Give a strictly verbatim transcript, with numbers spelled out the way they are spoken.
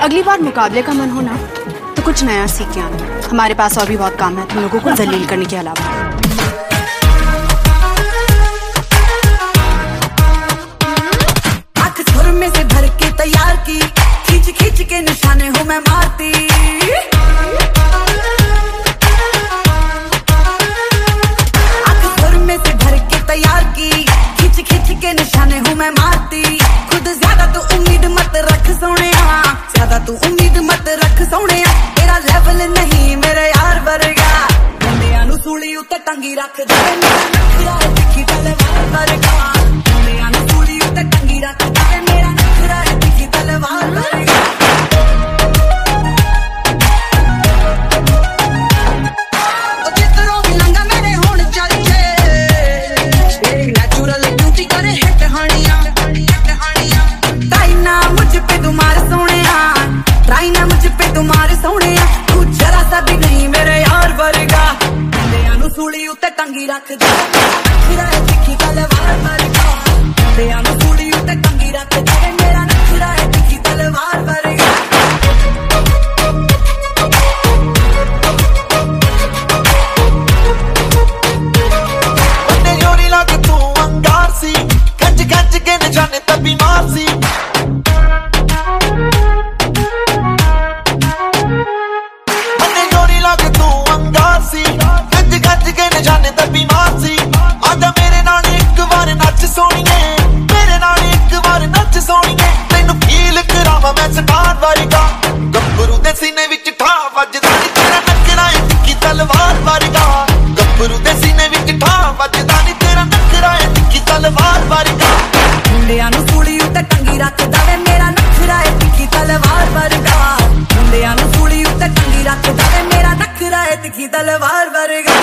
अगली बार मुकाबले का मन हो ना तो कुछ नया सीख के आना। हमारे पास और भी बहुत काम है तुम लोगों को जलील करने के अलावा। आंख सुर में से भर के तैयार की, खींच खींच के निशाने हूँ मैं मारती। आंख सुर में से भर के तैयार की, खींच खींच के निशाने हूँ मैं मारती। खुद ज्यादा तू उम्मीद मत रख सोनिया, ज्यादा तू उम्मीद मत रख सोनिया। तेरा लेवल नहीं मेरे यार वर्गा, मुंडियां नू सूली उत्ते टंगी रख दे। मेरा नखरा है तिखी तलवार वर्गा, मुंडियां नू सूली उत्ते टंगी रख दे। मेरा नखरा है तिखी तलवार वर्गा। ओ जितरों भी लंगा मेरे होण चर्चे, एक नेचुरल ब्यूटी करे हिट हानिया, हिट हानिया। ट्राई ना मुझ पे तुम्हारे सोनिया, ट्राई ना मुझ पे तुम्हारे सोनिया। तू जरा सा भी नहीं मेरे यार वर्गा, मुंडियां नू सूली उत्ते टंगी रख दे। नखरा है तिखी तलवार वर्गा, मुंडियां नू सूली उत्ते टंगी रख दे। मेरा नखरा है तिखी तलवार वर्गा। उन्ने जोरी लाके तू अंगार सी, खंच खंच के निशाने तभी मार सी। उन्ने जोरी लाके तू अंगार सी, खंच खंच के निशाने तभी मार सी। आजा मेरे नाल एक बार नच सोनिए, मेरे नाल एक बार नच सोनिए। तैनू फील करावां मैं स्टार वर्गा, गब्बरू दे सीने विच ठा वजदा नी तेरा नखरा है तिखी तलवार वर्गा। गब्बरू दे सीने विच ठा वजदा नी तेरा नखरा है तिखी तलवार वर्गा। मुंडियां नू सूली उत्ते टंगी रख दे। मेरा नखरा है तिखी तलवार वर्गा, मुंडियां नू सूली उत्ते टंगी रख दे। मेरा नखरा है तिखी तलवार वर्गा।